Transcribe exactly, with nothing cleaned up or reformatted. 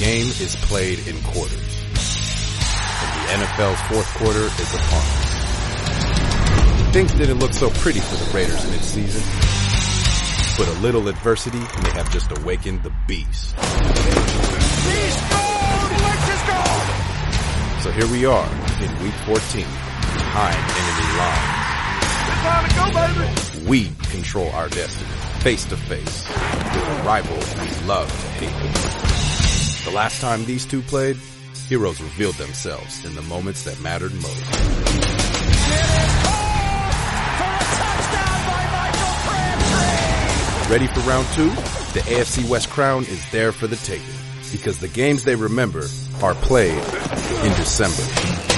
game is played in quarters, and the N F L's fourth quarter is upon us. Things didn't look so pretty for the Raiders mid-season, but a little adversity may have just awakened the beast. He's gone! Wentz is gone! So here we are in week fourteen, behind enemy lines. It's time to go, baby! We control our destiny, face to face, with a rival we love to hate. The last time these two played, heroes revealed themselves in the moments that mattered most. It is caught for a touchdown by Michael Crabtree! Ready for round two? The A F C West crown is there for the taking, because the games they remember are played in December.